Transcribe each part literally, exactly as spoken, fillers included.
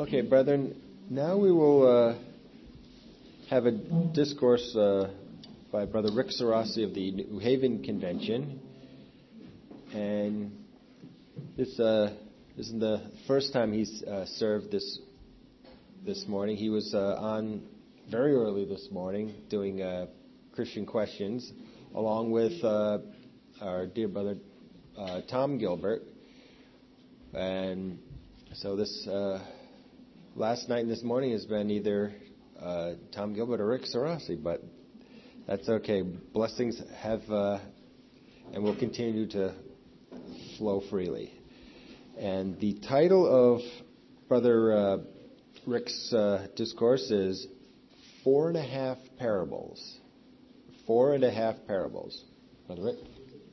Okay, brethren, now we will uh, have a discourse uh, by Brother Rick Sarasi of the New Haven Convention. And this uh, isn't the first time he's uh, served this this morning. He was uh, on very early this morning doing uh, Christian questions, along with uh, our dear brother uh, Tom Gilbert. And so this uh, last night and this morning has been either uh, Tom Gilbert or Rick Sarasi, but that's okay. Blessings have uh, and will continue to flow freely. And the title of Brother uh, Rick's uh, discourse is Four and a Half Parables. Four and a Half Parables. Brother Rick.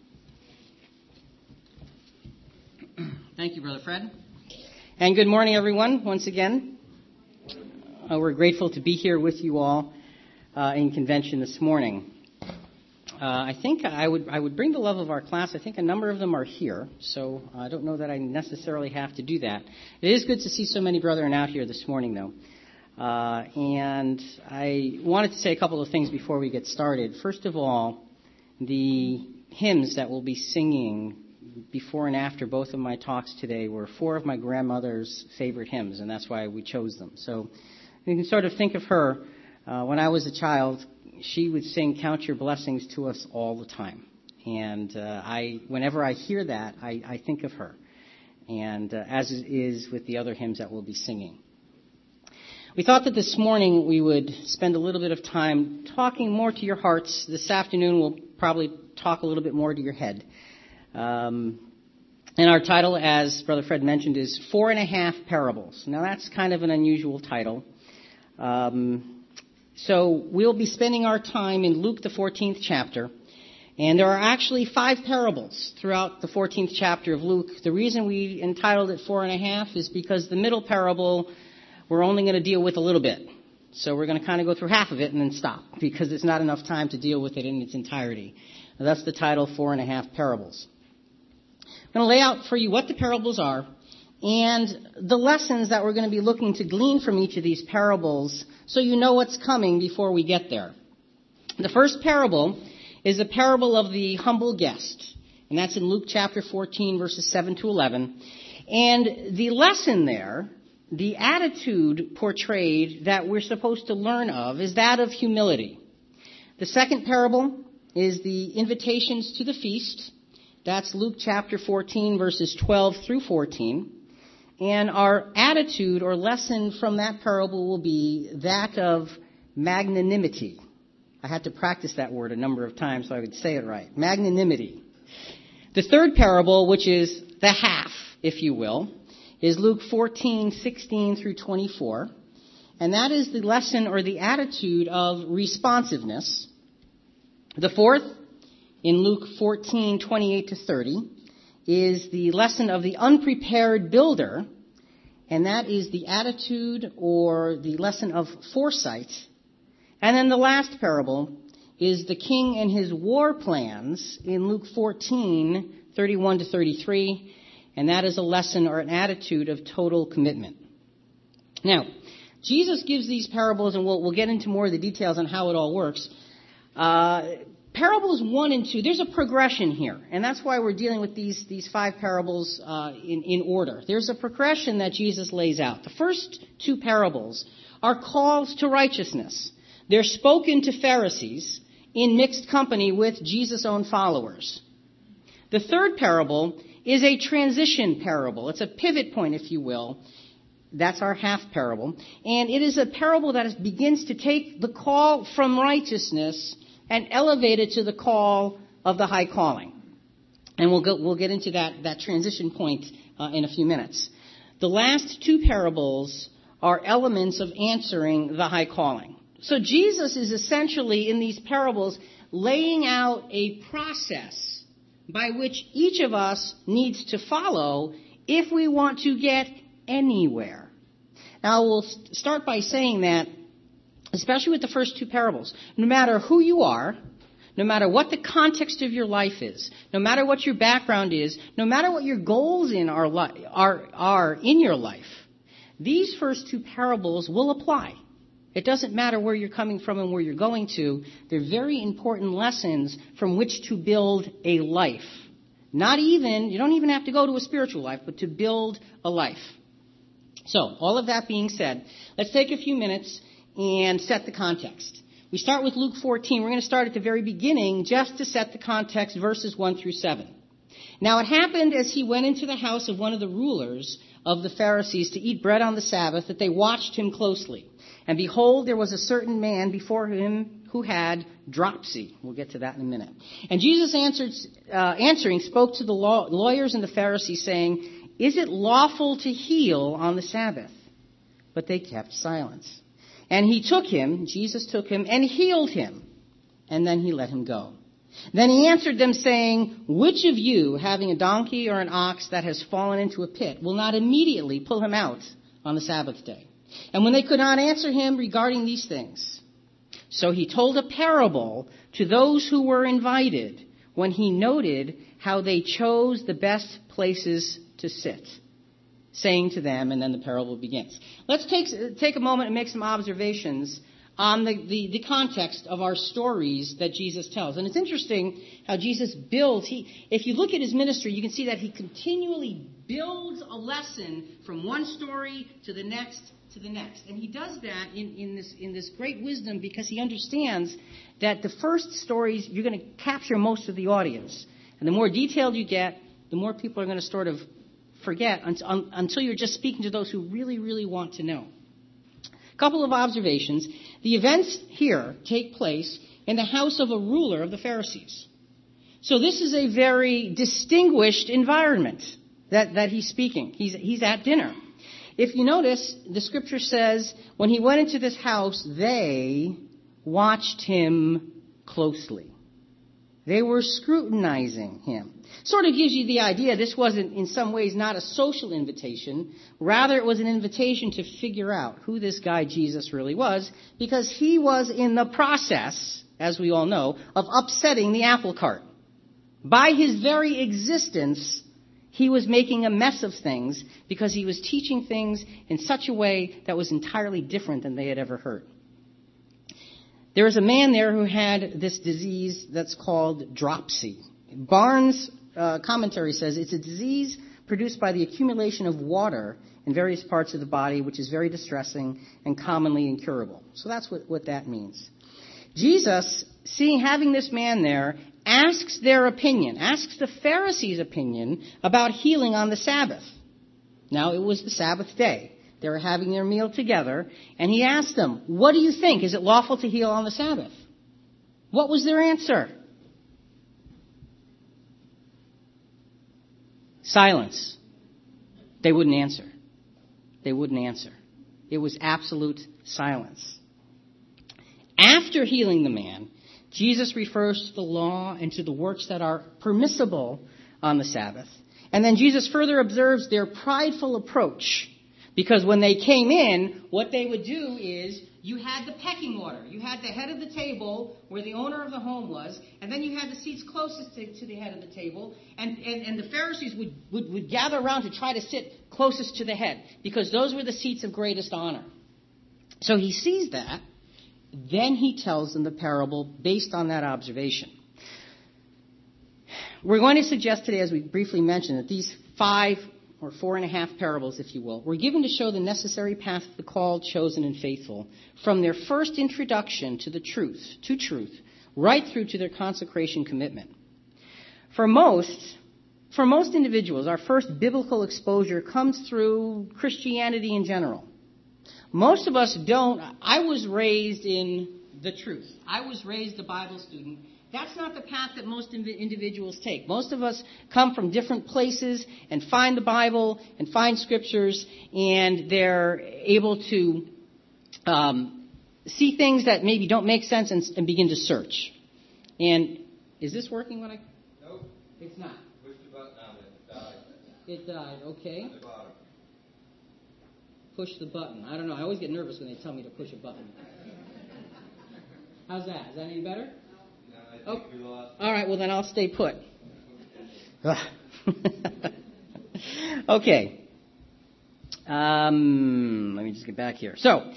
Thank you, Brother Fred. And good morning, everyone, once again. Uh, we're grateful to be here with you all uh, in convention this morning. Uh, I think I would I would bring the love of our class. I think a number of them are here, so I don't know that I necessarily have to do that. It is good to see so many brethren out here this morning, though. Uh, and I wanted to say a couple of things before we get started. First of all, the hymns that we'll be singing before and after both of my talks today were four of my grandmother's favorite hymns, and that's why we chose them. So you can sort of think of her. Uh, when I was a child, she would sing "Count Your Blessings" to us all the time. And uh, I, whenever I hear that, I, I think of her, and uh, as it is with the other hymns that we'll be singing. We thought that this morning we would spend a little bit of time talking more to your hearts. This afternoon we'll probably talk a little bit more to your head. Um, and our title, as Brother Fred mentioned, is Four and a Half Parables. Now that's kind of an unusual title. Um, so we'll be spending our time in Luke, the fourteenth chapter. And there are actually five parables throughout the fourteenth chapter of Luke. The reason we entitled it Four and a Half is because the middle parable we're only going to deal with a little bit. So we're going to kind of go through half of it and then stop, because there's not enough time to deal with it in its entirety. Now, that's the title, Four and a Half Parables. I'm going to lay out for you what the parables are and the lessons that we're going to be looking to glean from each of these parables, so you know what's coming before we get there. The first parable is a parable of the humble guest, and that's in Luke chapter fourteen, verses seven to eleven. And the lesson there, the attitude portrayed that we're supposed to learn of, is that of humility. The second parable is the invitations to the feast. That's Luke chapter fourteen, verses twelve through fourteen. And our attitude or lesson from that parable will be that of magnanimity. I had to practice that word a number of times so I would say it right. Magnanimity. The third parable, which is the half, if you will, is Luke fourteen, sixteen through twenty-four. And that is the lesson or the attitude of responsiveness. The fourth, in Luke fourteen, twenty-eight to thirty, is the lesson of the unprepared builder. And that is the attitude or the lesson of foresight. And then the last parable is the king and his war plans in Luke fourteen, thirty-one to thirty-three. And that is a lesson or an attitude of total commitment. Now, Jesus gives these parables, and we'll, we'll get into more of the details on how it all works. Uh, parables one and two, there's a progression here. And that's why we're dealing with these, these five parables uh, in, in order. There's a progression that Jesus lays out. The first two parables are calls to righteousness. They're spoken to Pharisees in mixed company with Jesus' own followers. The third parable is a transition parable. It's a pivot point, if you will. That's our half parable. And it is a parable that is, begins to take the call from righteousness and elevate it to the call of the high calling. And we'll go, we'll get into that, that transition point uh, in a few minutes. The last two parables are elements of answering the high calling. So Jesus is essentially, in these parables, laying out a process by which each of us needs to follow if we want to get anywhere. Now, we'll start by saying that, especially with the first two parables, no matter who you are, no matter what the context of your life is, no matter what your background is, no matter what your goals in our li- are, are in your life, these first two parables will apply. It doesn't matter where you're coming from and where you're going to. They're very important lessons from which to build a life. Not even, you don't even have to go to a spiritual life, but to build a life. So, all of that being said, let's take a few minutes and set the context. We start with Luke fourteen. We're going to start at the very beginning just to set the context, verses one through seven. Now, it happened as he went into the house of one of the rulers of the Pharisees to eat bread on the Sabbath that they watched him closely. And behold, there was a certain man before him who had dropsy. We'll get to that in a minute. And Jesus answered, uh, answering spoke to the law, lawyers and the Pharisees, saying, "Is it lawful to heal on the Sabbath?" But they kept silence. And he took him, Jesus took him, and healed him. And then he let him go. Then he answered them, saying, "Which of you, having a donkey or an ox that has fallen into a pit, will not immediately pull him out on the Sabbath day?" And when they could not answer him regarding these things, so he told a parable to those who were invited when he noted how they chose the best places to sit, saying to them, and then the parable begins. Let's take, take a moment and make some observations on the, the, the context of our stories that Jesus tells. And it's interesting how Jesus builds. He, if you look at his ministry, you can see that he continually builds a lesson from one story to the next to the next. And he does that in, in this in this great wisdom because he understands that the first stories, you're going to capture most of the audience. And the more detailed you get, the more people are going to sort of forget until, until you're just speaking to those who really, really want to know. A couple of observations. The events here take place in the house of a ruler of the Pharisees. So this is a very distinguished environment that, that he's speaking. He's, he's at dinner. If you notice, the scripture says, when he went into this house, they watched him closely. They were scrutinizing him. Sort of gives you the idea this wasn't in some ways not a social invitation. Rather, it was an invitation to figure out who this guy Jesus really was, because he was in the process, as we all know, of upsetting the apple cart. By his very existence, he was making a mess of things because he was teaching things in such a way that was entirely different than they had ever heard. There was a man there who had this disease that's called dropsy. Barnes' uh, commentary says it's a disease produced by the accumulation of water in various parts of the body, which is very distressing and commonly incurable. So that's what, what that means. Jesus, seeing having this man there, asks their opinion, asks the Pharisees' opinion about healing on the Sabbath. Now, it was the Sabbath day. They were having their meal together, and he asked them, "What do you think? Is it lawful to heal on the Sabbath?" What was their answer? Silence. They wouldn't answer. They wouldn't answer. It was absolute silence. After healing the man, Jesus refers to the law and to the works that are permissible on the Sabbath. And then Jesus further observes their prideful approach. Because when they came in, what they would do is you had the pecking order. You had the head of the table where the owner of the home was, and then you had the seats closest to, to the head of the table. And, and, and the Pharisees would, would, would gather around to try to sit closest to the head because those were the seats of greatest honor. So he sees that. Then he tells them the parable based on that observation. We're going to suggest today, as we briefly mentioned, that these five or four and a half parables, if you will, were given to show the necessary path of the called, chosen, and faithful from their first introduction to the truth, to truth, right through to their consecration commitment. For most, for most individuals, our first biblical exposure comes through Christianity in general. Most of us don't. I was raised in the truth. I was raised a Bible student. That's not the path that most individuals take. Most of us come from different places and find the Bible and find scriptures, and they're able to um, see things that maybe don't make sense and, and begin to search. And is this working when I... Nope. It's not. Push the button on it. It died. It died. Okay. At the bottom. Push the button. I don't know. I always get nervous when they tell me to push a button. How's that? Is that any better? Oh, all right, well, then I'll stay put. Okay. Um, let me just get back here. So,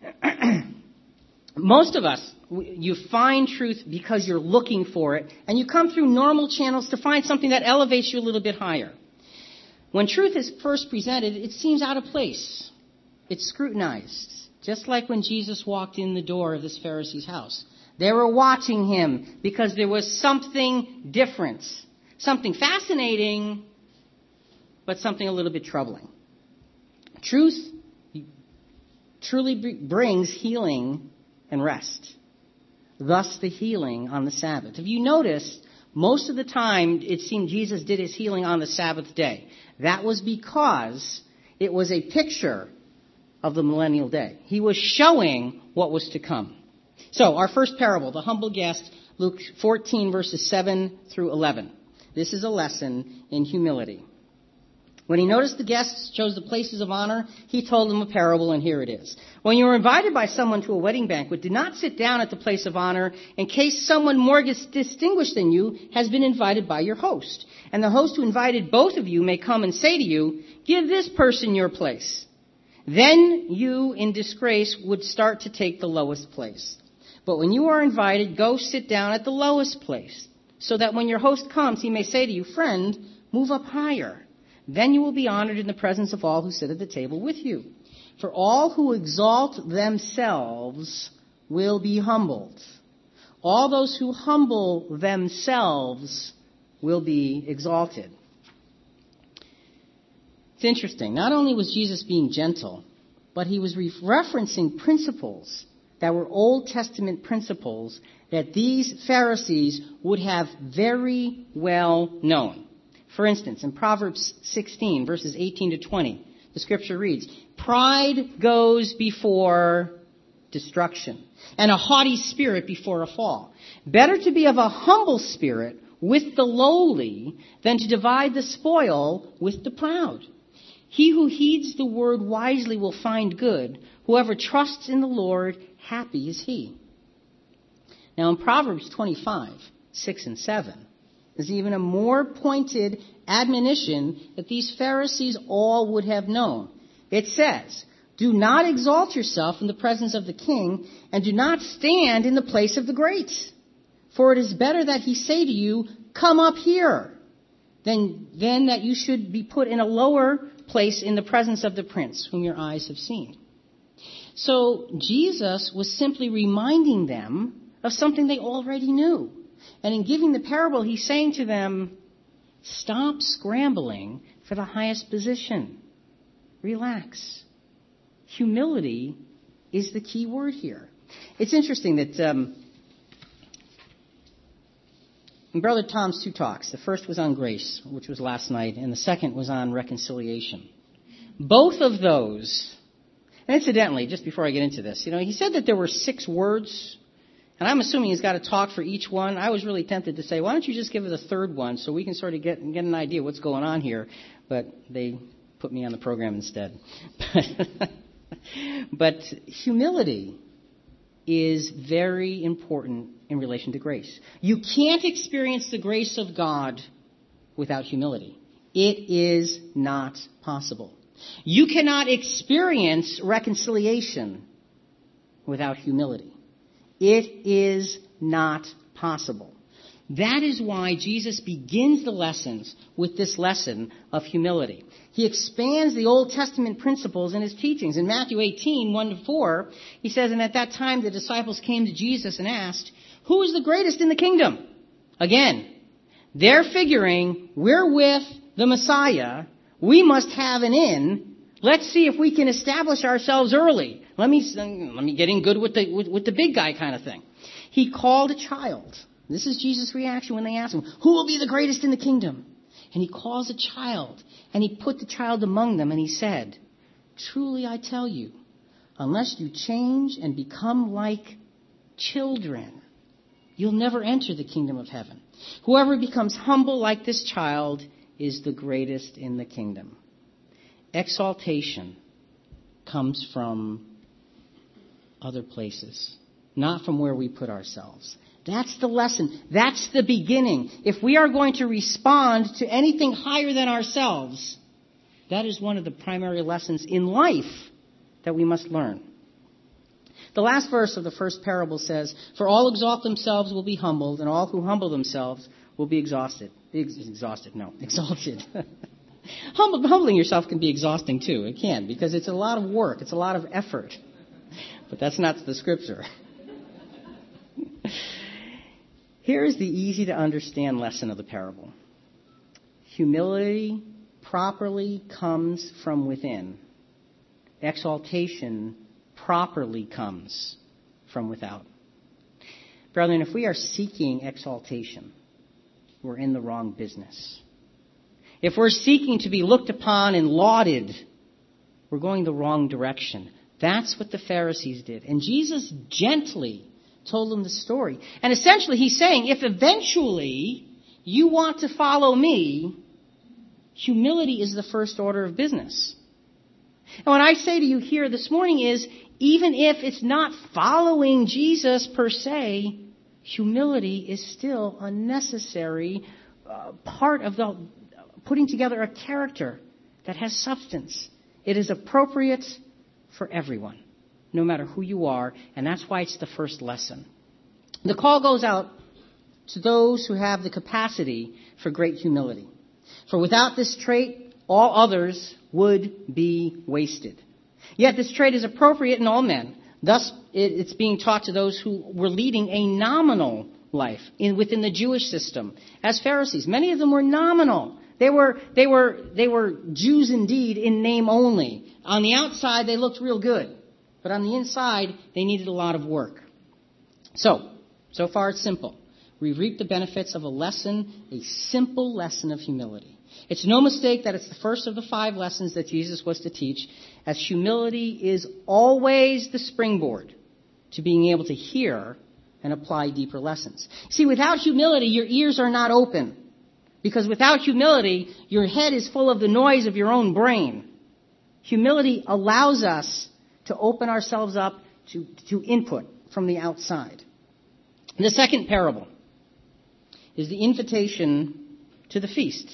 most of us, you find truth because you're looking for it, and you come through normal channels to find something that elevates you a little bit higher. When truth is first presented, it seems out of place. It's scrutinized, just like when Jesus walked in the door of this Pharisee's house. They were watching him because there was something different, something fascinating, but something a little bit troubling. Truth truly brings healing and rest. Thus the healing on the Sabbath. If you notice, most of the time it seemed Jesus did his healing on the Sabbath day. That was because it was a picture of the millennial day. He was showing what was to come. So our first parable, the humble guest, Luke fourteen verses seven through eleven. This is a lesson in humility. When he noticed the guests chose the places of honor, he told them a parable, and here it is. When you are invited by someone to a wedding banquet, do not sit down at the place of honor in case someone more distinguished than you has been invited by your host. And the host who invited both of you may come and say to you, give this person your place. Then you, in disgrace, would start to take the lowest place. But when you are invited, go sit down at the lowest place, so that when your host comes, he may say to you, friend, move up higher. Then you will be honored in the presence of all who sit at the table with you. For all who exalt themselves will be humbled. All those who humble themselves will be exalted. It's interesting. Not only was Jesus being gentle, but he was referencing principles that were Old Testament principles that these Pharisees would have very well known. For instance, in Proverbs sixteen, verses eighteen to twenty, the scripture reads, pride goes before destruction, and a haughty spirit before a fall. Better to be of a humble spirit with the lowly than to divide the spoil with the proud. He who heeds the word wisely will find good. Whoever trusts in the Lord, happy is he. Now in Proverbs twenty-five, six and seven, there's even a more pointed admonition that these Pharisees all would have known. It says, do not exalt yourself in the presence of the king, and do not stand in the place of the great. For it is better that he say to you, come up here, than, than that you should be put in a lower place in the presence of the prince, whom your eyes have seen. So Jesus was simply reminding them of something they already knew. And in giving the parable, he's saying to them, stop scrambling for the highest position. Relax. Humility is the key word here. It's interesting that um, in Brother Tom's two talks, the first was on grace, which was last night, and the second was on reconciliation. Both of those, and incidentally, just before I get into this, you know, he said that there were six words. And I'm assuming he's got a talk for each one. I was really tempted to say, why don't you just give us a third one so we can sort of get, get an idea what's going on here. But they put me on the program instead. But humility is very important in relation to grace. You can't experience the grace of God without humility. It is not possible. You cannot experience reconciliation without humility. It is not possible. That is why Jesus begins the lessons with this lesson of humility. He expands the Old Testament principles in his teachings. In Matthew eighteen, one to four, he says, and at that time the disciples came to Jesus and asked, who is the greatest in the kingdom? Again, they're figuring, we're with the Messiah. We must have an in. Let's see if we can establish ourselves early. Let me let me get in good with the with, with the big guy kind of thing. He called a child. This is Jesus' reaction when they asked him, who will be the greatest in the kingdom? And he calls a child, and he put the child among them, and he said, truly I tell you, unless you change and become like children, you'll never enter the kingdom of heaven. Whoever becomes humble like this child is the greatest in the kingdom. Exaltation comes from other places, not from where we put ourselves. That's the lesson. That's the beginning. If we are going to respond to anything higher than ourselves, That is one of the primary lessons in life that we must learn. The last verse of the first parable says, "For all exalt themselves will be humbled, and all who humble themselves will be exhausted." Ex- exhausted, no, exalted. Humble, humbling yourself can be exhausting too. It can, because it's a lot of work. It's a lot of effort. But that's not the scripture. Here is the easy to understand lesson of the parable. Humility properly comes from within. Exaltation properly comes from without. Brethren, if we are seeking exaltation, we're in the wrong business. If we're seeking to be looked upon and lauded, we're going the wrong direction. That's what the Pharisees did. And Jesus gently told them the story. And essentially he's saying, if eventually you want to follow me, humility is the first order of business. And what I say to you here this morning is, even if it's not following Jesus per se, humility is still a necessary uh, part of the putting together a character that has substance. It is appropriate for everyone, no matter who you are, and that's why it's the first lesson. The call goes out to those who have the capacity for great humility. For without this trait, all others would be wasted. Yet this trait is appropriate in all men. Thus, it's being taught to those who were leading a nominal life in, within the Jewish system as Pharisees. Many of them were nominal. They were, they were, they were Jews indeed in name only. On the outside, they looked real good. But on the inside, they needed a lot of work. So, so far it's simple. We reap the benefits of a lesson, a simple lesson of humility. It's no mistake that it's the first of the five lessons that Jesus was to teach, as humility is always the springboard to being able to hear and apply deeper lessons. See, without humility, your ears are not open. Because without humility, your head is full of the noise of your own brain. Humility allows us to open ourselves up to, to input from the outside. The second parable is the invitation to the feast.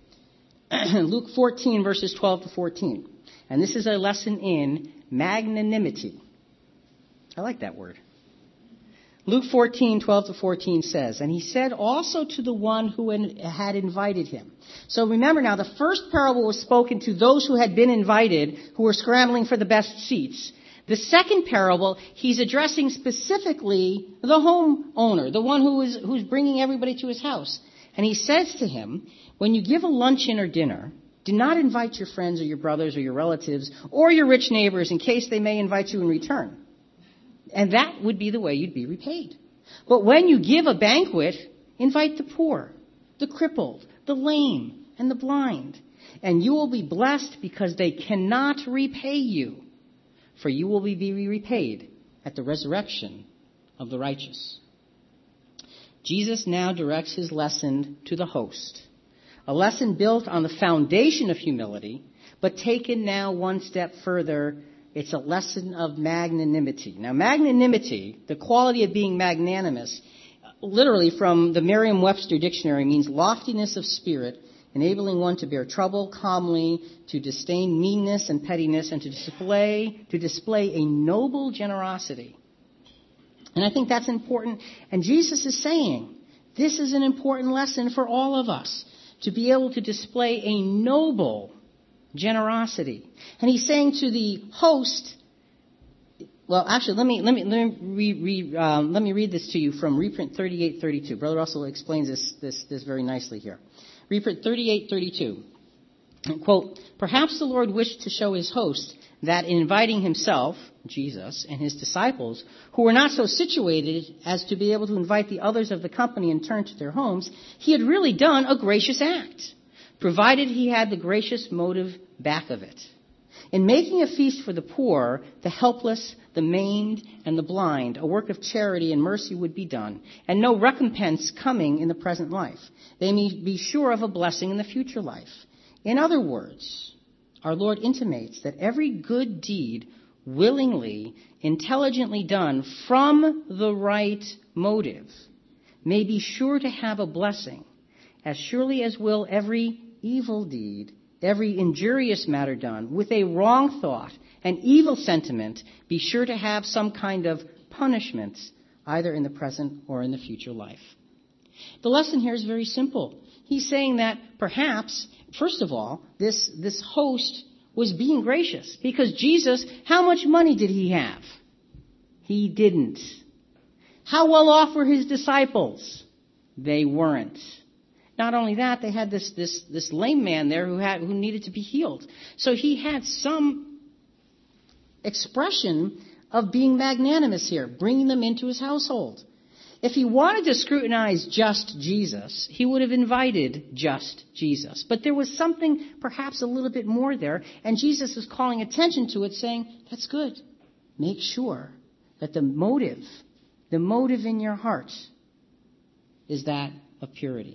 Luke fourteen, verses twelve to fourteen. And this is a lesson in magnanimity. I like that word. Luke fourteen, twelve to fourteen says, "And he said also to the one who had invited him." So remember now, the first parable was spoken to those who had been invited, who were scrambling for the best seats. The second parable, he's addressing specifically the homeowner, the one who is who's bringing everybody to his house. And he says to him, "When you give a luncheon or dinner, do not invite your friends or your brothers or your relatives or your rich neighbors in case they may invite you in return. And that would be the way you'd be repaid. But when you give a banquet, invite the poor, the crippled, the lame, and the blind. And you will be blessed because they cannot repay you, for you will be repaid at the resurrection of the righteous." Jesus now directs his lesson to the host, a lesson built on the foundation of humility, but taken now one step further. It's a lesson of magnanimity. Now, magnanimity, the quality of being magnanimous, literally from the Merriam-Webster dictionary, means loftiness of spirit, enabling one to bear trouble calmly, to disdain meanness and pettiness, and to display to display a noble generosity. And I think that's important. And Jesus is saying, this is an important lesson for all of us, to be able to display a noble generosity. And he's saying to the host, well, actually, let me let me let me read, read um, let me read this to you from reprint thirty-eight thirty-two. Brother Russell explains this this this very nicely here. Reprint thirty-eight thirty-two. Quote, "Perhaps the Lord wished to show his host that in inviting himself, Jesus, and his disciples, who were not so situated as to be able to invite the others of the company in turn to their homes, he had really done a gracious act, provided he had the gracious motive back of it. In making a feast for the poor, the helpless, the maimed, and the blind, a work of charity and mercy would be done, and no recompense coming in the present life. They may be sure of a blessing in the future life. In other words, our Lord intimates that every good deed willingly, intelligently done from the right motive may be sure to have a blessing, as surely as will every evil deed every injurious matter done with a wrong thought, an evil sentiment, be sure to have some kind of punishment, either in the present or in the future life. The lesson here is very simple. He's saying that perhaps, first of all, this, this host was being gracious, because Jesus, how much money did he have? He didn't. How well off were his disciples? They weren't. Not only that, they had this, this, this lame man there who had, who needed to be healed. So he had some expression of being magnanimous here, bringing them into his household. If he wanted to scrutinize just Jesus, he would have invited just Jesus. But there was something perhaps a little bit more there, and Jesus is calling attention to it, saying, that's good. Make sure that the motive, the motive in your heart is that of purity.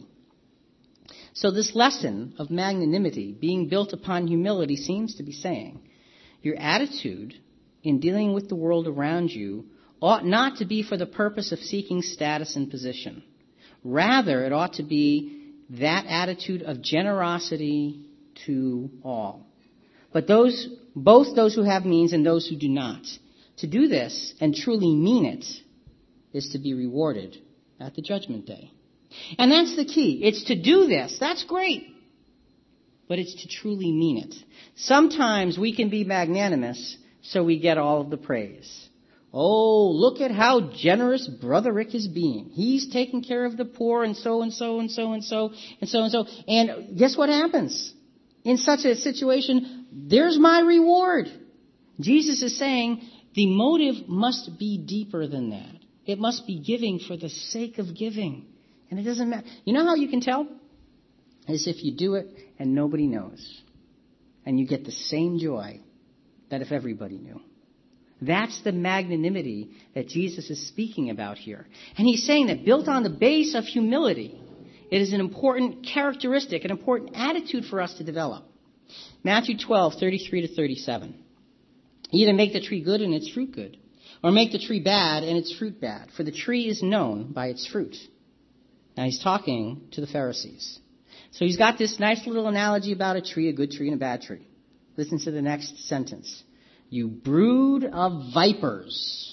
So this lesson of magnanimity being built upon humility seems to be saying, your attitude in dealing with the world around you ought not to be for the purpose of seeking status and position. Rather, it ought to be that attitude of generosity to all. But those, both those who have means and those who do not. To do this and truly mean it is to be rewarded at the judgment day. And that's the key. It's to do this. That's great. But it's to truly mean it. Sometimes we can be magnanimous so we get all of the praise. Oh, look at how generous Brother Rick is being. He's taking care of the poor and so and so and so and so and so and so. And guess what happens? In such a situation, there's my reward. Jesus is saying the motive must be deeper than that. It must be giving for the sake of giving. And it doesn't matter. You know how you can tell? Is if you do it and nobody knows. And you get the same joy that if everybody knew. That's the magnanimity that Jesus is speaking about here. And he's saying that built on the base of humility, it is an important characteristic, an important attitude for us to develop. Matthew twelve, thirty-three to thirty-seven. Either make the tree good and its fruit good, or make the tree bad and its fruit bad, for the tree is known by its fruit. Now he's talking to the Pharisees. So he's got this nice little analogy about a tree, a good tree and a bad tree. Listen to the next sentence. You brood of vipers.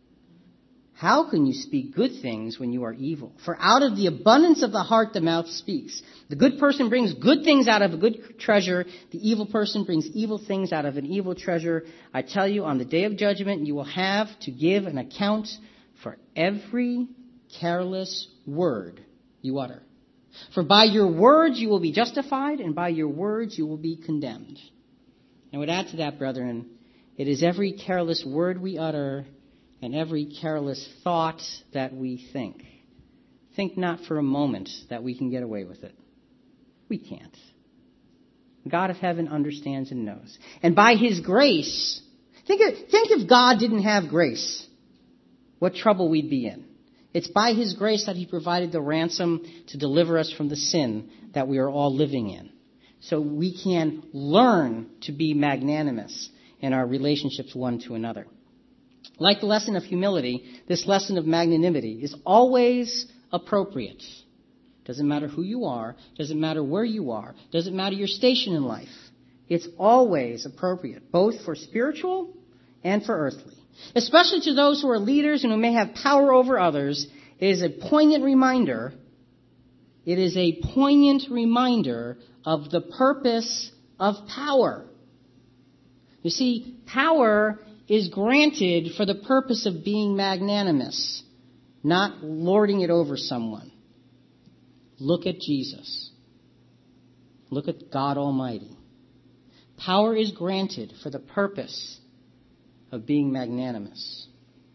How can you speak good things when you are evil? For out of the abundance of the heart the mouth speaks. The good person brings good things out of a good treasure. The evil person brings evil things out of an evil treasure. I tell you, on the day of judgment, you will have to give an account for every careless word you utter. For by your words you will be justified, and by your words you will be condemned. I would add to that, brethren, it is every careless word we utter and every careless thought that we think. Think not for a moment that we can get away with it. We can't. God of heaven understands and knows. And by his grace, think, of, think if God didn't have grace, what trouble we'd be in. It's by his grace that he provided the ransom to deliver us from the sin that we are all living in. So we can learn to be magnanimous in our relationships one to another. Like the lesson of humility, this lesson of magnanimity is always appropriate. Doesn't matter who you are, doesn't matter where you are, doesn't matter your station in life. It's always appropriate, both for spiritual and for earthly. Especially to those who are leaders and who may have power over others, it is a poignant reminder, it is a poignant reminder of the purpose of power. You see, power is granted for the purpose of being magnanimous, not lording it over someone. Look at Jesus. Look at God Almighty. Power is granted for the purpose of being magnanimous.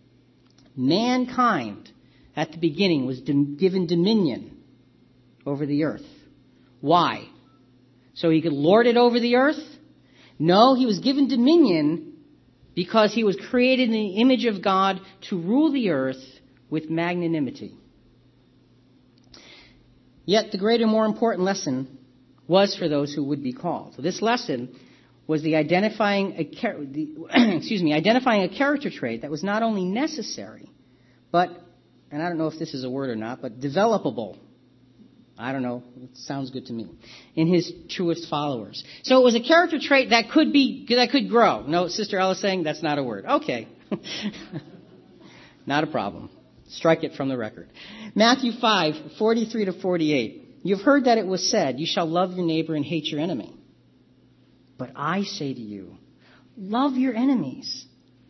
Mankind, at the beginning, was given dominion over the earth. Why? So he could lord it over the earth? No, he was given dominion because he was created in the image of God to rule the earth with magnanimity. Yet the greater, more important lesson was for those who would be called. So this lesson was the identifying a the, excuse me, identifying a character trait that was not only necessary, but, and I don't know if this is a word or not, but developable. I don't know. It sounds good to me. In his truest followers. So it was a character trait that could be, that could grow. No, Sister Ella saying that's not a word. Okay. Not a problem. Strike it from the record. Matthew five, forty-three to forty-eight. You've heard that it was said, you shall love your neighbor and hate your enemy. But I say to you, love your enemies.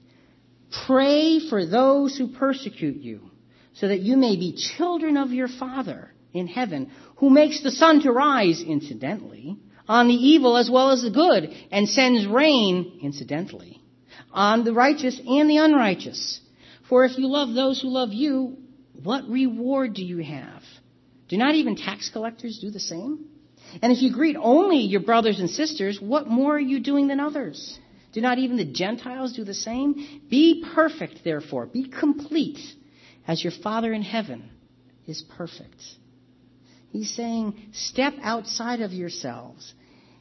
Pray for those who persecute you, so that you may be children of your Father in heaven, who makes the sun to rise, incidentally, on the evil as well as the good, and sends rain, incidentally, on the righteous and the unrighteous. For if you love those who love you, what reward do you have? Do not even tax collectors do the same? And if you greet only your brothers and sisters, what more are you doing than others? Do not even the Gentiles do the same? Be perfect, therefore. Be complete, as your Father in heaven is perfect. He's saying, step outside of yourselves.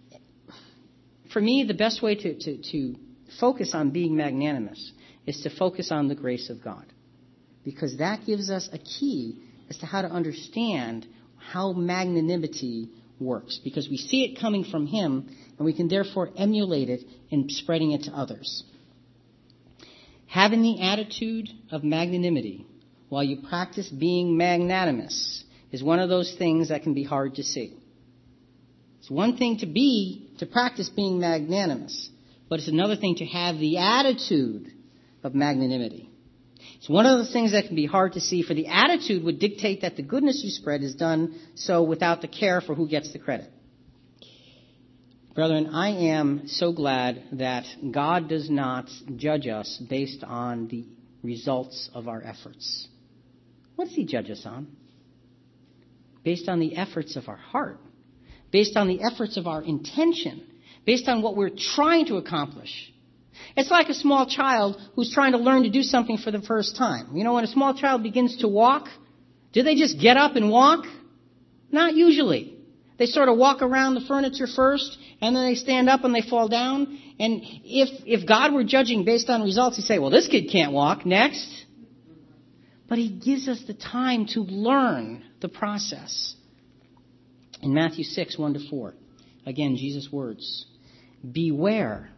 For me, the best way to, to, to focus on being magnanimous is to focus on the grace of God. Because that gives us a key as to how to understand how magnanimity works. Because we see it coming from Him, and we can therefore emulate it in spreading it to others. Having the attitude of magnanimity while you practice being magnanimous is one of those things that can be hard to see. It's one thing to be, to practice being magnanimous, but it's another thing to have the attitude of magnanimity. It's one of those things that can be hard to see, for the attitude would dictate that the goodness you spread is done so without the care for who gets the credit. Brethren, I am so glad that God does not judge us based on the results of our efforts. What does He judge us on? Based on the efforts of our heart, based on the efforts of our intention, based on what we're trying to accomplish. It's like a small child who's trying to learn to do something for the first time. You know, when a small child begins to walk, do they just get up and walk? Not usually. They sort of walk around the furniture first, and then they stand up and they fall down. And if if God were judging based on results, He'd say, well, this kid can't walk. Next. But He gives us the time to learn the process. In Matthew six, one to four, again, Jesus' words, beware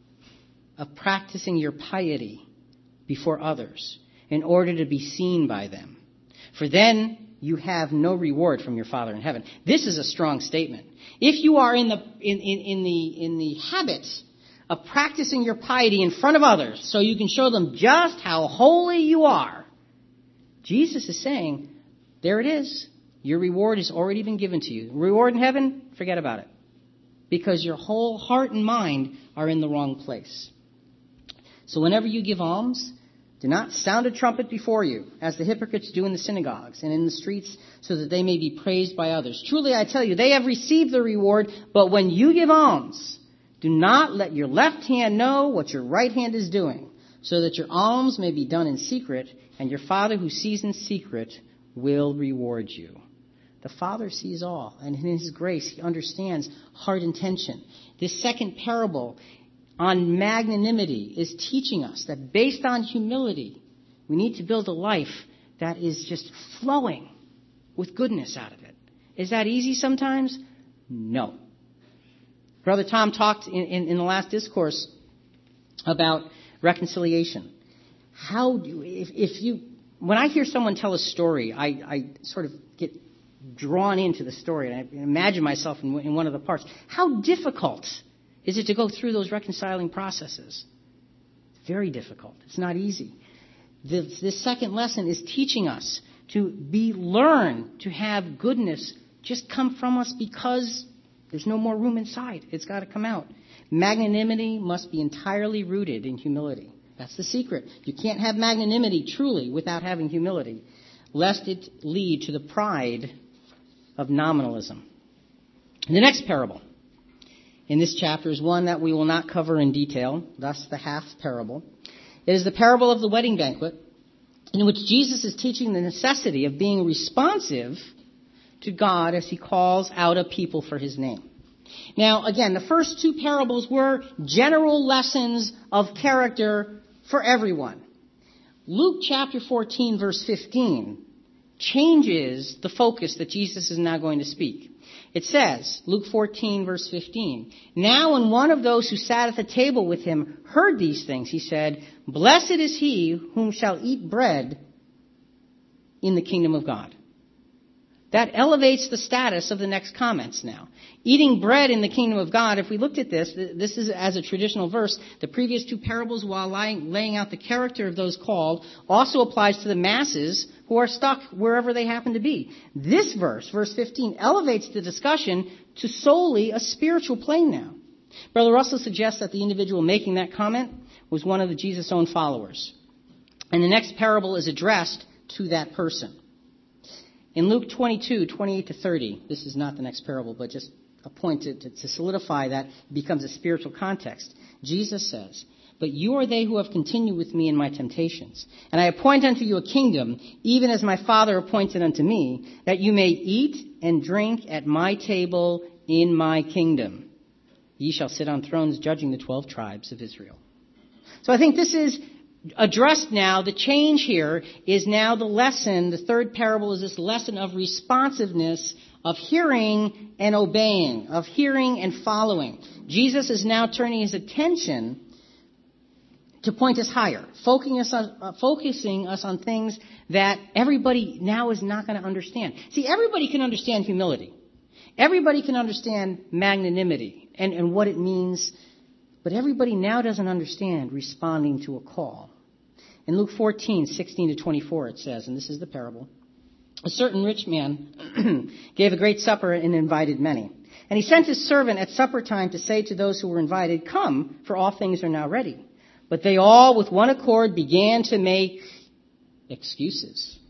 of practicing your piety before others in order to be seen by them. For then you have no reward from your Father in heaven. This is a strong statement. If you are in the in, in, in the in the habit of practicing your piety in front of others so you can show them just how holy you are, Jesus is saying, there it is. Your reward has already been given to you. Reward in heaven, forget about it. Because your whole heart and mind are in the wrong place. So whenever you give alms, do not sound a trumpet before you, as the hypocrites do in the synagogues and in the streets, so that they may be praised by others. Truly, I tell you, they have received the reward. But when you give alms, do not let your left hand know what your right hand is doing, so that your alms may be done in secret, and your Father who sees in secret will reward you. The Father sees all, and in His grace, He understands heart intention. This second parable on magnanimity is teaching us that based on humility, we need to build a life that is just flowing with goodness out of it. Is that easy sometimes? No. Brother Tom talked in, in, in the last discourse about reconciliation. How do, if, if you, when I hear someone tell a story, I, I sort of get drawn into the story, and I imagine myself in, in one of the parts. How difficult is it to go through those reconciling processes? Very difficult. It's not easy. This, this second lesson is teaching us to be learn to have goodness just come from us because there's no more room inside. It's got to come out. Magnanimity must be entirely rooted in humility. That's the secret. You can't have magnanimity truly without having humility, lest it lead to the pride of nominalism. The next parable in this chapter is one that we will not cover in detail, thus the half parable. It is the parable of the wedding banquet, in which Jesus is teaching the necessity of being responsive to God as He calls out a people for His name. Now, again, the first two parables were general lessons of character for everyone. Luke chapter fourteen, verse fifteen, changes the focus that Jesus is now going to speak. It says, Luke fourteen, verse fifteen, "Now when one of those who sat at the table with him heard these things, he said, 'Blessed is he whom shall eat bread in the kingdom of God.'" That elevates the status of the next comments now. Eating bread in the kingdom of God, if we looked at this, this is as a traditional verse. The previous two parables, while lying, laying out the character of those called, also applies to the masses who are stuck wherever they happen to be. This verse, verse fifteen, elevates the discussion to solely a spiritual plane now. Brother Russell suggests that the individual making that comment was one of the Jesus' own followers. And the next parable is addressed to that person. In Luke twenty-two, twenty-eight to thirty, this is not the next parable, but just a point to, to, to solidify that it becomes a spiritual context. Jesus says, "But you are they who have continued with me in my temptations. And I appoint unto you a kingdom, even as my Father appointed unto me, that you may eat and drink at my table in my kingdom. Ye shall sit on thrones judging the twelve tribes of Israel." So I think this is addressed now. The change here is now the lesson. The third parable is this lesson of responsiveness, of hearing and obeying, of hearing and following. Jesus is now turning his attention to point us higher, focusing us on, uh, focusing us on things that everybody now is not going to understand. See, everybody can understand humility. Everybody can understand magnanimity and, and what it means. But everybody now doesn't understand responding to a call. In Luke fourteen, sixteen to twenty-four, it says, and this is the parable, "A certain rich man gave a great supper and invited many. And he sent his servant at supper time to say to those who were invited, 'Come, for all things are now ready.' But they all with one accord began to make excuses.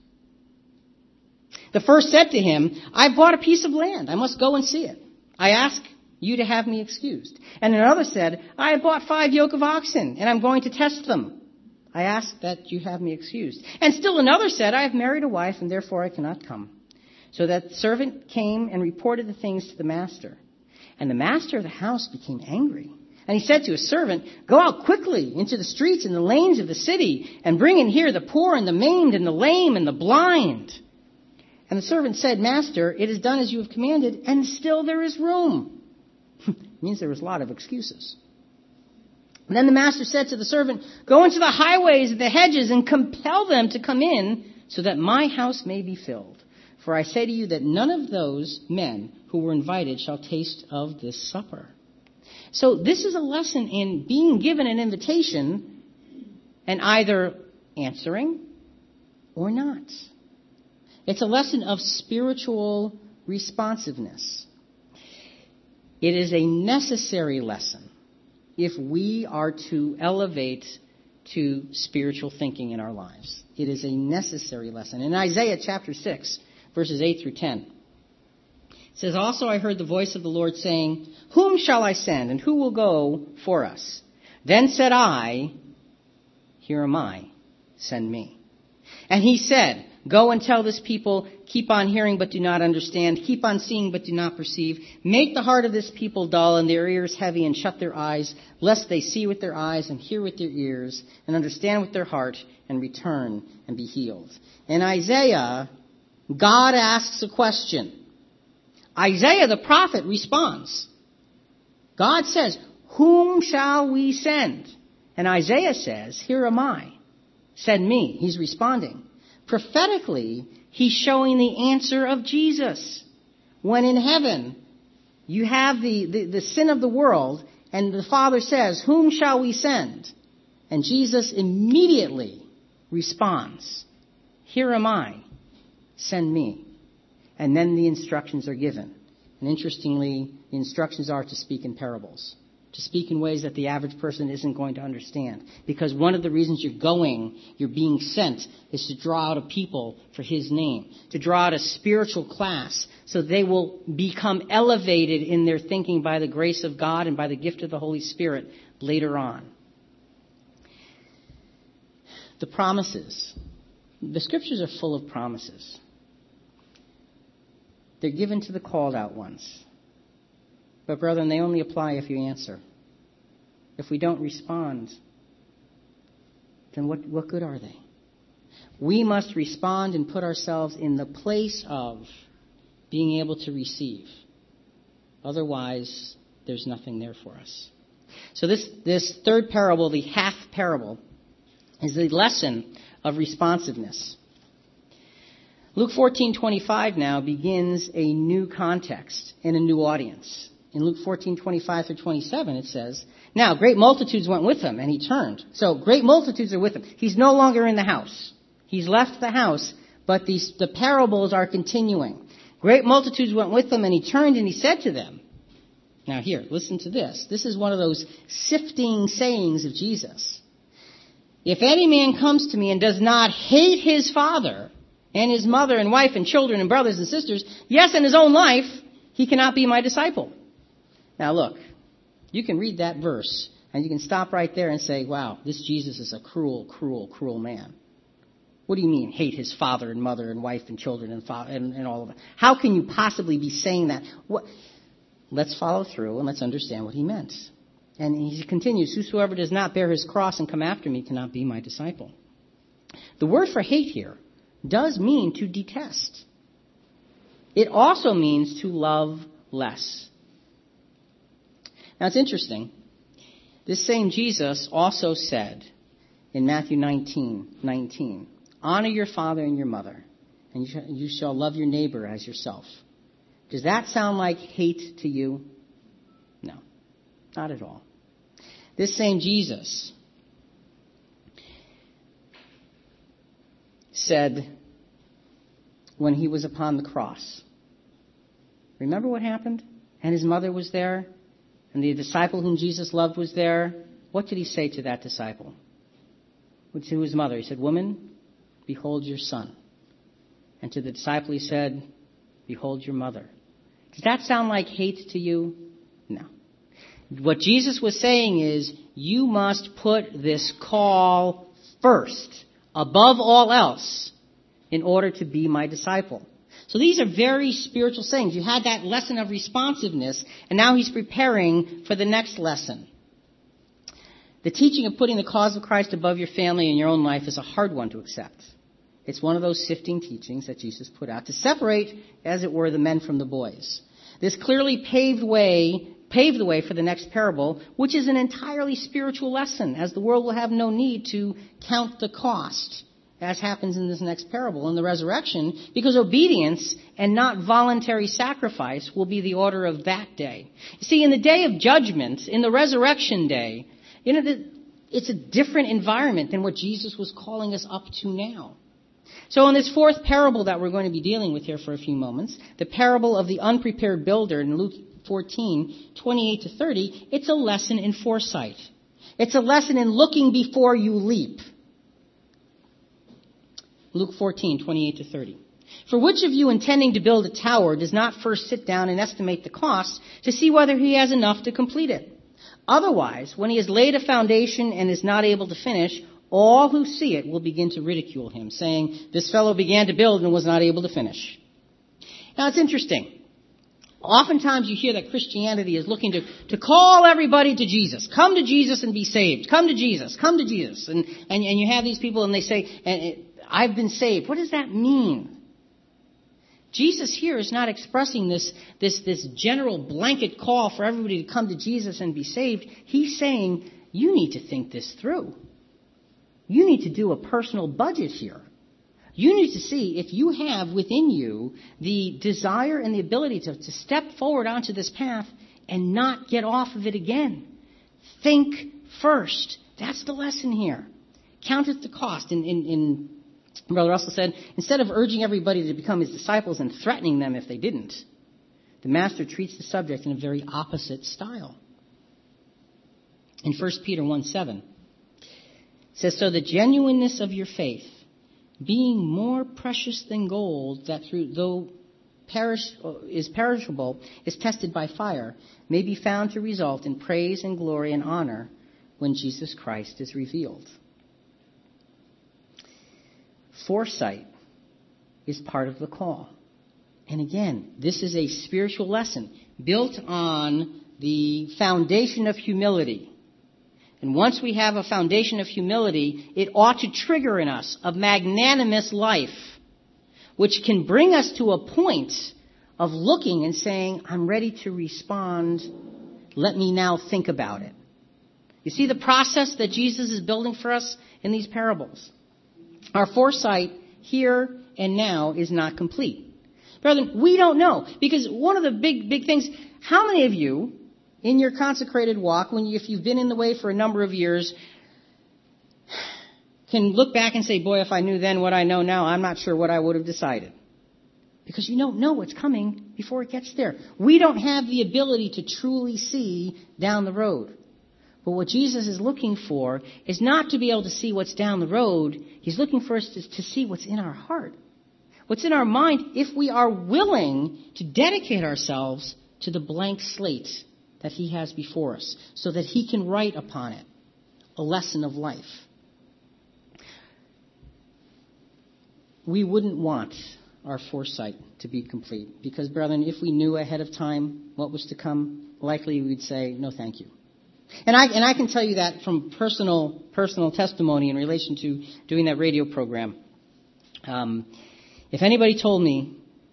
The first said to him, 'I bought a piece of land. I must go and see it. I ask you to have me excused.' And another said, 'I have bought five yoke of oxen, and I'm going to test them. I ask that you have me excused.' And still another said, 'I have married a wife, and therefore I cannot come.' So that servant came and reported the things to the master. And the master of the house became angry. And he said to his servant, 'Go out quickly into the streets and the lanes of the city, and bring in here the poor and the maimed and the lame and the blind.' And the servant said, 'Master, it is done as you have commanded, and still there is room.'" It means there was a lot of excuses. And then the master said to the servant, "Go into the highways and the hedges and compel them to come in, so that my house may be filled. For I say to you that none of those men who were invited shall taste of this supper." So this is a lesson in being given an invitation and either answering or not. It's a lesson of spiritual responsiveness. It is a necessary lesson if we are to elevate to spiritual thinking in our lives. It is a necessary lesson. In Isaiah chapter six, verses eight through ten, it says, "Also I heard the voice of the Lord saying, 'Whom shall I send, and who will go for us?' Then said I, 'Here am I, send me.' And he said, 'Go and tell this people, keep on hearing but do not understand, keep on seeing but do not perceive. Make the heart of this people dull and their ears heavy, and shut their eyes, lest they see with their eyes and hear with their ears and understand with their heart and return and be healed.'" In Isaiah, God asks a question. Isaiah the prophet responds. God says, "Whom shall we send?" And Isaiah says, "Here am I, send me." He's responding. Prophetically, he's showing the answer of Jesus. When in heaven, you have the, the, the sin of the world, and the Father says, "Whom shall we send?" And Jesus immediately responds, "Here am I, send me." And then the instructions are given. And interestingly, the instructions are to speak in parables, to speak in ways that the average person isn't going to understand. Because one of the reasons you're going, you're being sent, is to draw out a people for his name, to draw out a spiritual class so they will become elevated in their thinking by the grace of God and by the gift of the Holy Spirit later on. The promises. The scriptures are full of promises. They're given to the called out ones. But brethren, they only apply if you answer. If we don't respond, then what, what good are they? We must respond and put ourselves in the place of being able to receive. Otherwise, there's nothing there for us. So this, this third parable, the half parable, is the lesson of responsiveness. Luke fourteen twenty-five now begins a new context and a new audience. In Luke fourteen twenty-five through twenty-seven, it says, "Now great multitudes went with him, and he turned." So great multitudes are with him. He's no longer in the house. He's left the house, but these, the parables are continuing. Great multitudes went with him, and he turned and he said to them. Now here, listen to this. This is one of those sifting sayings of Jesus. "If any man comes to me and does not hate his father and his mother and wife and children and brothers and sisters, yes, and his own life, he cannot be my disciple." Now look, you can read that verse and you can stop right there and say, wow, this Jesus is a cruel, cruel, cruel man. What do you mean, hate his father and mother and wife and children and, fa- and, and all of that? How can you possibly be saying that? What? Let's follow through and let's understand what he meant. And he continues, "Whosoever does not bear his cross and come after me cannot be my disciple." The word for hate here does mean to detest. It also means to love less. Now it's interesting. This same Jesus also said in Matthew nineteen nineteen, "Honor your father and your mother, and you shall, you shall love your neighbor as yourself." Does that sound like hate to you? No, not at all. This same Jesus said when he was upon the cross, remember what happened? And his mother was there, and the disciple whom Jesus loved was there. What did he say to that disciple? To his mother, he said, "Woman, behold your son." And to the disciple he said, "Behold your mother." Does that sound like hate to you? No. What Jesus was saying is, you must put this call first, above all else, in order to be my disciple. So these are very spiritual sayings. You had that lesson of responsiveness, and now he's preparing for the next lesson. The teaching of putting the cause of Christ above your family and your own life is a hard one to accept. It's one of those sifting teachings that Jesus put out to separate, as it were, the men from the boys. This clearly paved way, paved the way for the next parable, which is an entirely spiritual lesson, as the world will have no need to count the cost, as happens in this next parable in the resurrection, because obedience and not voluntary sacrifice will be the order of that day. You see, in the day of judgment, in the resurrection day, you know, it's a different environment than what Jesus was calling us up to now. So in this fourth parable that we're going to be dealing with here for a few moments, the parable of the unprepared builder in Luke fourteen twenty-eight to thirty, it's a lesson in foresight. It's a lesson in looking before you leap. Luke fourteen twenty-eight to thirty. "For which of you intending to build a tower does not first sit down and estimate the cost to see whether he has enough to complete it? Otherwise, when he has laid a foundation and is not able to finish, all who see it will begin to ridicule him, saying, 'This fellow began to build and was not able to finish.'" Now it's interesting. Oftentimes you hear that Christianity is looking to, to call everybody to Jesus. Come to Jesus and be saved. Come to Jesus. Come to Jesus. And, and, and you have these people and they say, "I've been saved." What does that mean? Jesus here is not expressing this, this, this general blanket call for everybody to come to Jesus and be saved. He's saying, you need to think this through. You need to do a personal budget here. You need to see if you have within you the desire and the ability to, to step forward onto this path and not get off of it again. Think first. That's the lesson here. Count it the cost. In, in, in Brother Russell said, instead of urging everybody to become his disciples and threatening them if they didn't, the Master treats the subject in a very opposite style. In First Peter one seven, it says, "So the genuineness of your faith, being more precious than gold, that through though perish is perishable, is tested by fire, may be found to result in praise and glory and honor when Jesus Christ is revealed." Foresight is part of the call. And again, this is a spiritual lesson built on the foundation of humility. And once we have a foundation of humility, it ought to trigger in us a magnanimous life, which can bring us to a point of looking and saying, I'm ready to respond. Let me now think about it. You see the process that Jesus is building for us in these parables. Our foresight here and now is not complete. Brethren, we don't know. Because one of the big, big things, how many of you in your consecrated walk, when you, if you've been in the way for a number of years, can look back and say, boy, if I knew then what I know now, I'm not sure what I would have decided. Because you don't know what's coming before it gets there. We don't have the ability to truly see down the road. But what Jesus is looking for is not to be able to see what's down the road. He's looking for us to, to see what's in our heart. What's in our mind if we are willing to dedicate ourselves to the blank slate that he has before us so that he can write upon it a lesson of life. We wouldn't want our foresight to be complete because, brethren, if we knew ahead of time what was to come, likely we'd say, no, thank you. And I and I can tell you that from personal personal testimony in relation to doing that radio program. Um, if anybody told me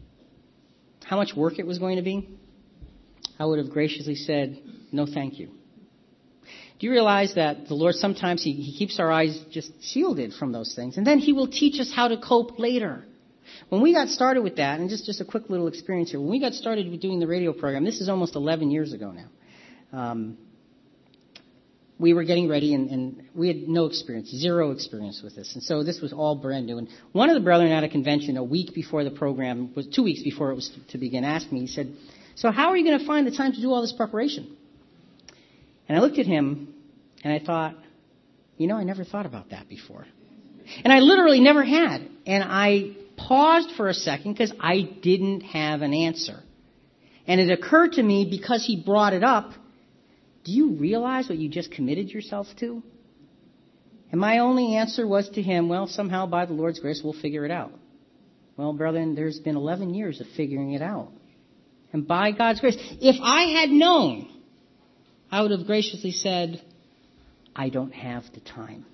how much work it was going to be, I would have graciously said, no, thank you. Do you realize that the Lord sometimes he, he keeps our eyes just shielded from those things, and then he will teach us how to cope later. When we got started with that, and just, just a quick little experience here, when we got started with doing the radio program, this is almost eleven years ago now. Um, we were getting ready, and, and we had no experience, zero experience with this. And so this was all brand new. And one of the brethren at a convention a week before the program, was two weeks before it was to begin, asked me, he said, so how are you going to find the time to do all this preparation? And I looked at him, and I thought, you know, I never thought about that before. And I literally never had. And I paused for a second because I didn't have an answer. And it occurred to me because he brought it up, do you realize what you just committed yourself to? And my only answer was to him, well, somehow by the Lord's grace, we'll figure it out. Well, brethren, there's been eleven years of figuring it out. And by God's grace, if I had known, I would have graciously said, I don't have the time.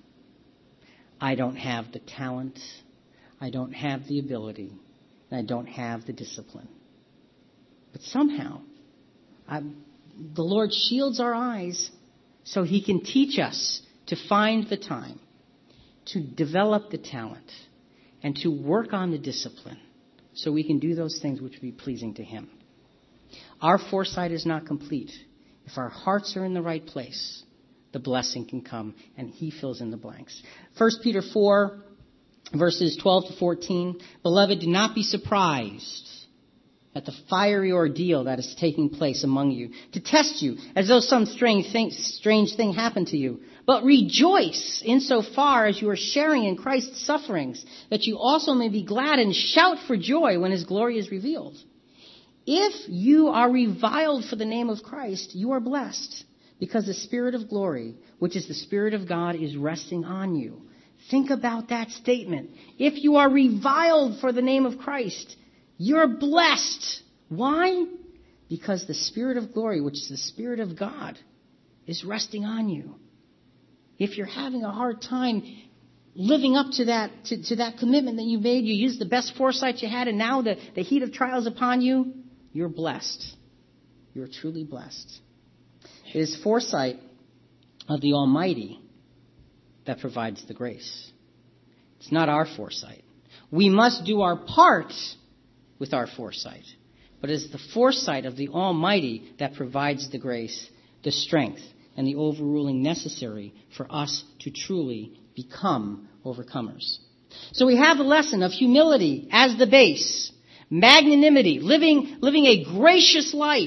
I don't have the talent. I don't have the ability. And I don't have the discipline. But somehow, I, the Lord shields our eyes so he can teach us to find the time, to develop the talent, and to work on the discipline so we can do those things which would be pleasing to him. Our foresight is not complete. If our hearts are in the right place, the blessing can come, and he fills in the blanks. First Peter four, verses twelve to fourteen. Beloved, do not be surprised at the fiery ordeal that is taking place among you, to test you, as though some strange thing, strange thing happened to you. But rejoice insofar as you are sharing in Christ's sufferings, that you also may be glad and shout for joy when his glory is revealed. If you are reviled for the name of Christ, you are blessed, because the Spirit of glory, which is the Spirit of God, is resting on you. Think about that statement. If you are reviled for the name of Christ, you're blessed. Why? Because the Spirit of glory, which is the Spirit of God, is resting on you. If you're having a hard time living up to that to, to that commitment that you made, you used the best foresight you had, and now the, the heat of trial is upon you, you're blessed. You're truly blessed. It is foresight of the Almighty that provides the grace. It's not our foresight. We must do our part with our foresight. But it is the foresight of the Almighty that provides the grace, the strength, and the overruling necessary for us to truly become overcomers. So we have the lesson of humility as the base, magnanimity, living, living a gracious life,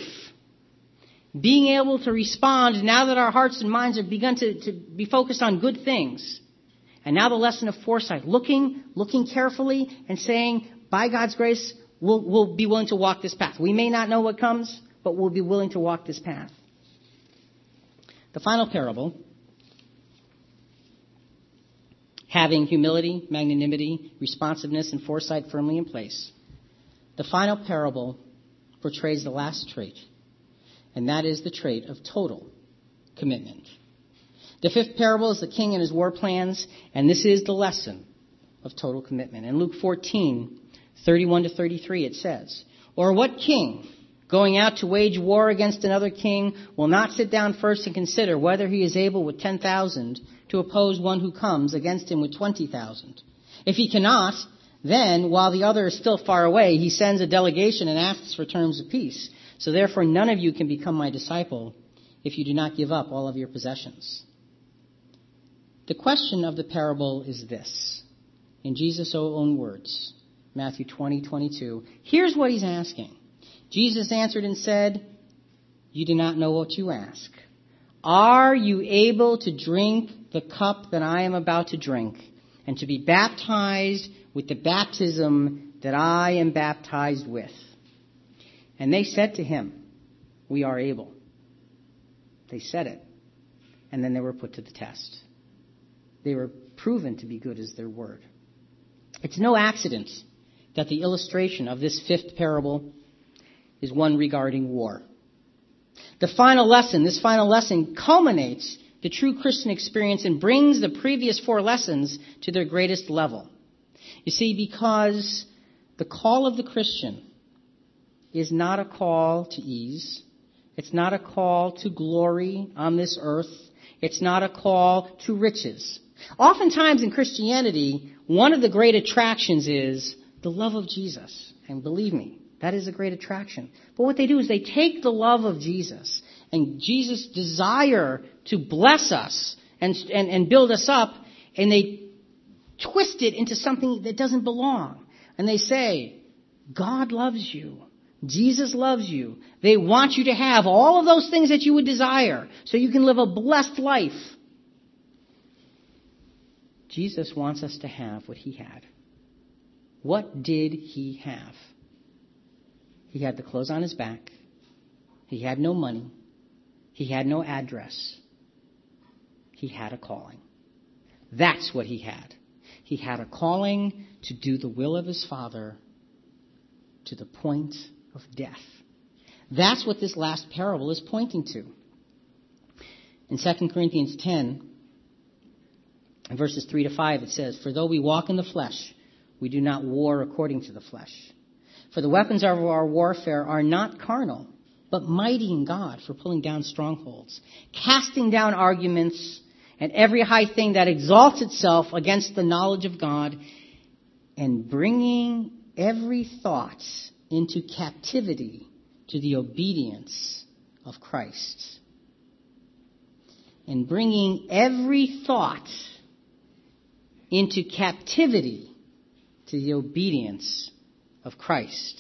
being able to respond now that our hearts and minds have begun to, to be focused on good things. And now the lesson of foresight, looking, looking carefully and saying, by God's grace, we'll, we'll be willing to walk this path. We may not know what comes, but we'll be willing to walk this path. The final parable, having humility, magnanimity, responsiveness, and foresight firmly in place. The final parable portrays the last trait, and that is the trait of total commitment. The fifth parable is the king and his war plans, and this is the lesson of total commitment. In Luke fourteen, thirty-one to thirty-three, it says, "Or what king, going out to wage war against another king, will not sit down first and consider whether he is able with ten thousand to oppose one who comes against him with twenty thousand? If he cannot, then, while the other is still far away, he sends a delegation and asks for terms of peace. So therefore none of you can become my disciple if you do not give up all of your possessions." The question of the parable is this. In Jesus' own words, Matthew twenty, twenty-two, here's what he's asking. Jesus answered and said, "You do not know what you ask. Are you able to drink the cup that I am about to drink, and to be baptized with the baptism that I am baptized with?" And they said to him, "We are able." They said it, and then they were put to the test. They were proven to be good as their word. It's no accident that the illustration of this fifth parable is one regarding war. The final lesson, this final lesson culminates the true Christian experience and brings the previous four lessons to their greatest level. You see, because the call of the Christian is not a call to ease. It's not a call to glory on this earth. It's not a call to riches. Oftentimes in Christianity, one of the great attractions is the love of Jesus. And believe me, that is a great attraction. But what they do is they take the love of Jesus and Jesus' desire to bless us and, and, and build us up, and they twist it into something that doesn't belong. And they say, God loves you. Jesus loves you. They want you to have all of those things that you would desire so you can live a blessed life. Jesus wants us to have what he had. What did he have? He had the clothes on his back. He had no money. He had no address. He had a calling. That's what he had. He had a calling to do the will of his Father to the point of death. That's what this last parable is pointing to. In Second Corinthians ten, verses three to five, it says, "For though we walk in the flesh, we do not war according to the flesh. For the weapons of our warfare are not carnal, but mighty in God for pulling down strongholds, casting down arguments and every high thing that exalts itself against the knowledge of God, and bringing every thought into captivity to the obedience of Christ." And bringing every thought into captivity to the obedience of Christ.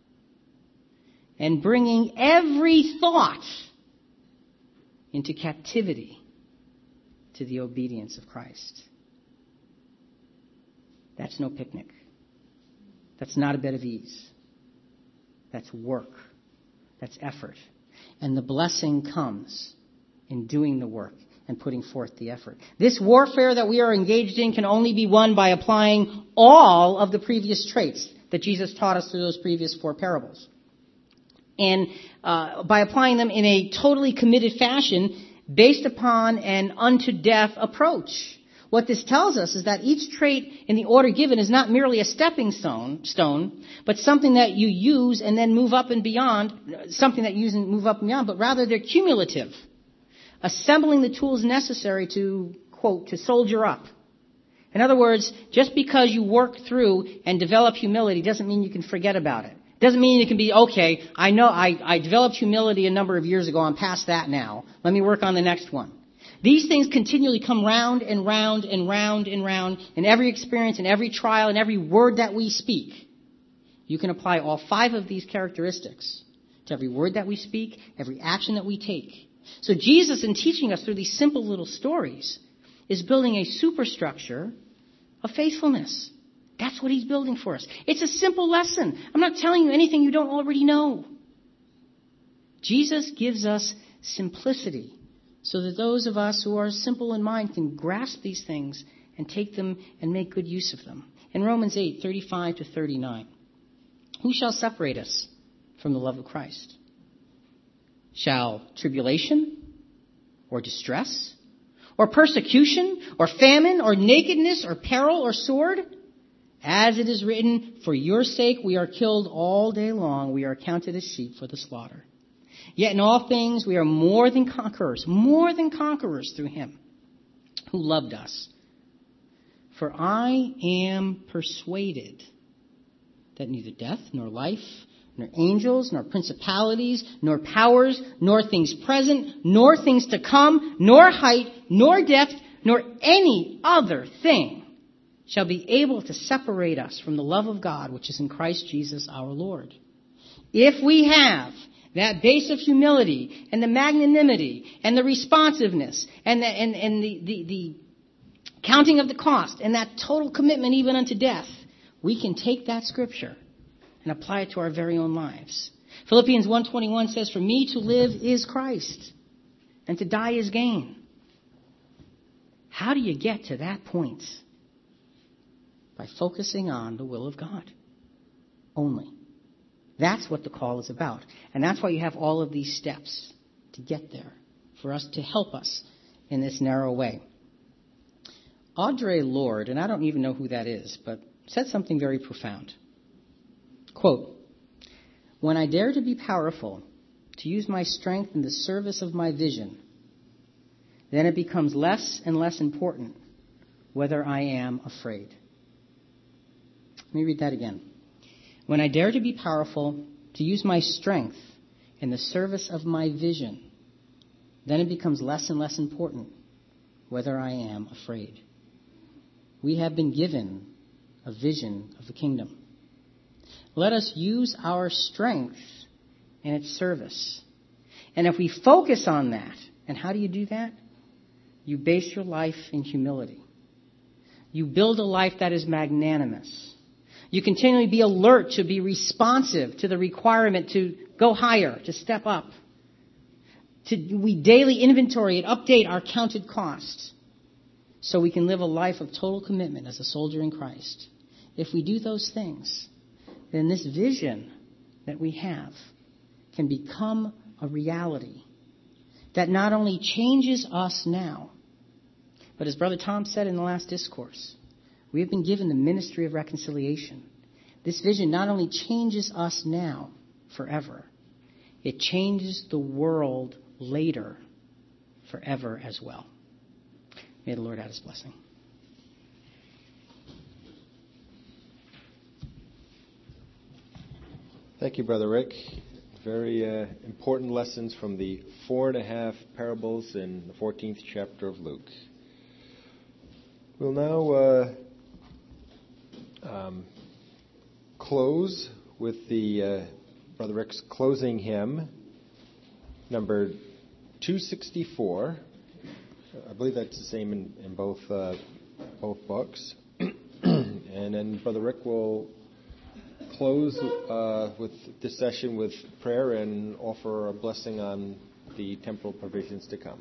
And bringing every thought into captivity to the obedience of Christ. That's no picnic. That's not a bed of ease. That's work. That's effort. And the blessing comes in doing the work and putting forth the effort. This warfare that we are engaged in can only be won by applying all of the previous traits that Jesus taught us through those previous four parables. And uh, by applying them in a totally committed fashion based upon an unto death approach. What this tells us is that each trait in the order given is not merely a stepping stone, stone, but something that you use and then move up and beyond, something that you use and move up and beyond, but rather they're cumulative. Assembling the tools necessary to, quote, to soldier up. In other words, just because you work through and develop humility doesn't mean you can forget about it. Doesn't mean it can be, okay, I know I, I developed humility a number of years ago. I'm past that now. Let me work on the next one. These things continually come round and round and round and round in every experience, in every trial, in every word that we speak. You can apply all five of these characteristics to every word that we speak, every action that we take. So Jesus, in teaching us through these simple little stories, is building a superstructure of faithfulness. That's what he's building for us. It's a simple lesson. I'm not telling you anything you don't already know. Jesus gives us simplicity so that those of us who are simple in mind can grasp these things and take them and make good use of them. In Romans eight, thirty-five to thirty-nine, "Who shall separate us from the love of Christ? Shall tribulation or distress or persecution, or famine, or nakedness, or peril, or sword? As it is written, for your sake we are killed all day long. We are counted as sheep for the slaughter. Yet in all things we are more than conquerors, more than conquerors through him who loved us. For I am persuaded that neither death, nor life, nor angels, nor principalities, nor powers, nor things present, nor things to come, nor height, nor depth, nor any other thing shall be able to separate us from the love of God, which is in Christ Jesus our Lord. If we have that base of humility and the magnanimity and the responsiveness and the, and, and the, the, the counting of the cost and that total commitment even unto death, we can take that scripture and apply it to our very own lives. Philippians one twenty-one says, for me to live is Christ, and to die is gain. How do you get to that point? By focusing on the will of God only. That's what the call is about. And that's why you have all of these steps to get there, for us to help us in this narrow way. Audre Lorde, and I don't even know who that is, but said something very profound. Quote, when I dare to be powerful, to use my strength in the service of my vision, then it becomes less and less important whether I am afraid. Let me read that again. When I dare to be powerful, to use my strength in the service of my vision, then it becomes less and less important whether I am afraid. We have been given a vision of the kingdom. Let us use our strength in its service. And if we focus on that, and how do you do that? You base your life in humility. You build a life that is magnanimous. You continually be alert to be responsive to the requirement to go higher, to step up. To, we daily inventory and update our counted costs so we can live a life of total commitment as a soldier in Christ. If we do those things, then this vision that we have can become a reality that not only changes us now, but as Brother Tom said in the last discourse, we have been given the ministry of reconciliation. This vision not only changes us now forever, it changes the world later forever as well. May the Lord add his blessing. Thank you, Brother Rick. Very uh, important lessons from the four and a half parables in the fourteenth chapter of Luke. We'll now uh, um, close with the uh, Brother Rick's closing hymn, number two sixty-four. I believe that's the same in, in both uh, both books. And then Brother Rick will close uh, with this session with prayer and offer a blessing on the temporal provisions to come.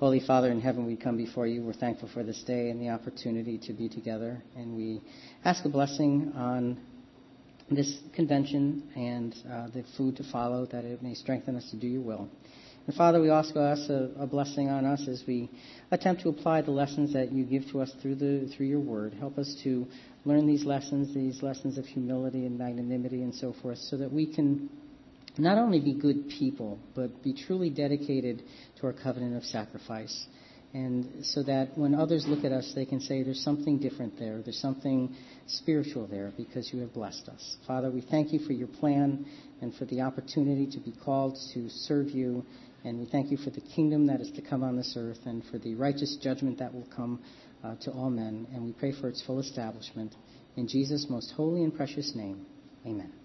Holy Father in heaven, we come before you. We're thankful for this day and the opportunity to be together. And we ask a blessing on this convention and uh, the food to follow, that it may strengthen us to do your will. And Father, we also ask a, a blessing on us as we attempt to apply the lessons that you give to us through the through your word. Help us to learn these lessons, these lessons of humility and magnanimity and so forth, so that we can not only be good people, but be truly dedicated to our covenant of sacrifice. And so that when others look at us, they can say there's something different there. There's something spiritual there because you have blessed us. Father, we thank you for your plan and for the opportunity to be called to serve you. And we thank you for the kingdom that is to come on this earth and for the righteous judgment that will come uh, to all men. And we pray for its full establishment. In Jesus' most holy and precious name, amen.